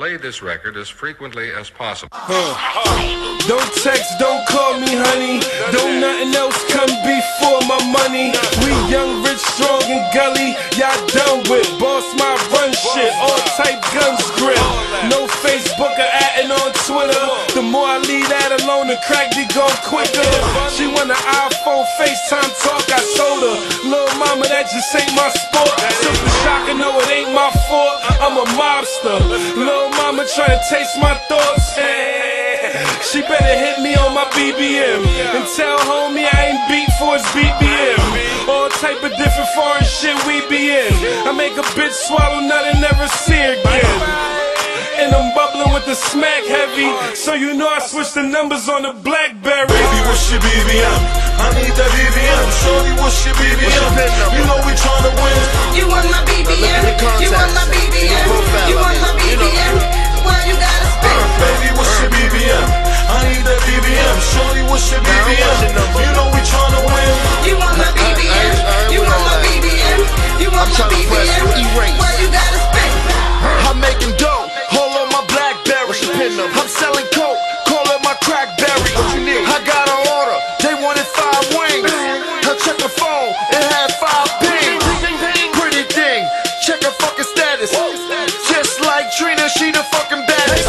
Play this record as frequently as possible. Don't text, don't call me honey. Don't nothing else come before my money. We young, rich, strong, and gully. Y'all done with boss my run shit. All type guns grip. No Facebook or atting on Twitter. The more I leave that alone, the crack be gone quicker. She want an iPhone, FaceTime talk, I told her. Lil' mama, that just ain't my sport. Took the shock and know it ain't my fault. I'm a mobster. Lil' mama tryna taste my thoughts. She better hit me on my BBM and tell homie I ain't beat for his BBM. All type of different foreign shit we be in. I make a bitch swallow nut and never see her again. And I'm bubbling with the smack heavy, so you know I switched the numbers on the BlackBerry. Baby, what's your BBM? I need that BBM. Shorty, what's your BBM? You know we tryna win. You want my BBM? You want my BBM? You want my BBM? Why you gotta spend? Baby, what's your BBM? I need that BBM. Shorty, what's your BBM? You know we tryna win. You want my BBM? You want my BBM? You want my BBM? Why you gotta spend? I'm making dough, hold on my BlackBerry. I'm selling coke, call it my crackberry. I got an order, they wanted 5 wings. I check the phone, it had 5 pings. Pretty thing, check her fucking status. Just like Trina, she the fucking baddest.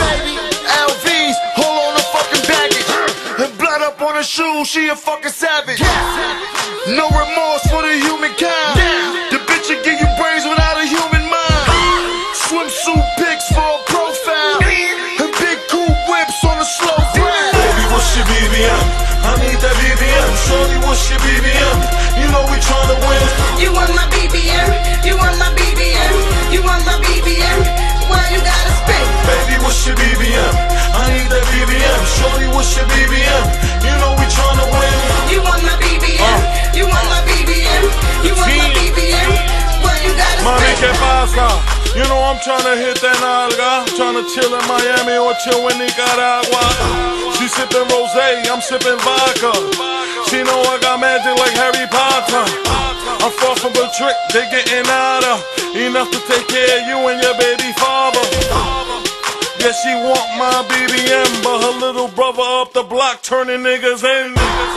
LVs, hold on the fucking baggage. And blood up on her shoes, she a fucking savage. No remorse for the humankind. The bitch will give you brains without a human mind. Swimsuit pics for a profile. And big cool whips on a slow grind. Baby, what's your BBM? I need that BBM. Shorty, what's your BBM? You know we tryna win. You want my BBM? You want my BBM? You want my BBM? Why you gotta spend? Baby, what's your BBM? I need that BBM. Shorty, what's your BBM? You know we tryna win. You want my BBM? You want my BBM? You want my BBM? Why you gotta Mami, ¿qué spend? pasa? You know I'm tryna hit that nalga. Tryna chill in Miami or chill in Nicaragua. She sippin' rosé, I'm sippin' vodka. She know I got magic like Harry Potter. I'm far from a trick, they getting out of. Enough to take care of you and your baby father. Yeah, she want my BBM, but her little brother up the block turning niggas in.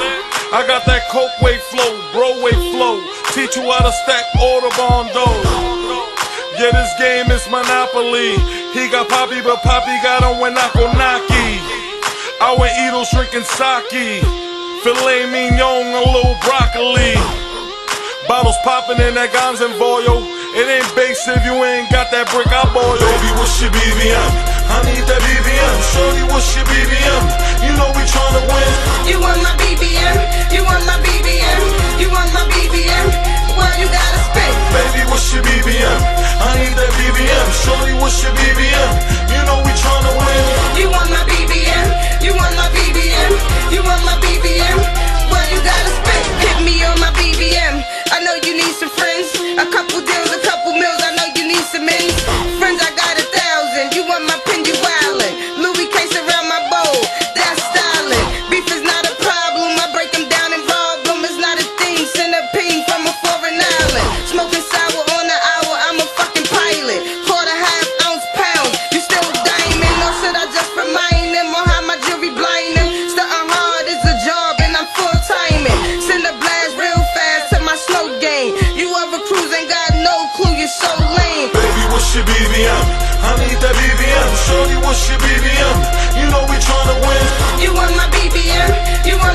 I got that coke weight flow, bro weight flow. Teach you how to stack Audubon dough. Yeah, this game is Monopoly. He got Poppy, but Poppy got him when Nakonaki. I went Edo's drinking sake. Filet mignon, a little broccoli. Bottles popping in that Gonzanvoyo. It ain't base if you ain't got that brick, I boil. Baby, what's your BBM? I need that BBM. Shorty, what's your BBM? You know we tryna win. You want my BBM? You want my BBM? You want my BBM? Why you gotta spend? Baby, what's your BBM? I need that BBM. Shorty, what's your BBM? You know we tryna win. You want my BBM? You want my BBM? You want my BBM? Why you gotta spend? Hit me on my BBM. I know you need some friends. A couple deals, a couple meals. I know you need some ends. Friends, I got 1,000. You want my pen, you wildin'. Louis case around my bowl. That's styling. Beef is not a problem. I break them down and rob them. It's not a thing. Send a ping from a foreign island. Smoking sour on the hour. I'm a fucking pilot. Quarter half ounce pound. You still diamond. Or should I just remind them on how my jewelry blind them? Stuntin' hard is a job and I'm full timing. Send a blast real fast to my slow game. You other crews ain't got no clue. You're so lame. Baby, what's your BBM? I need that BBM. Shorty, what's your BBM? You know we tryna win. You want my BBM? You want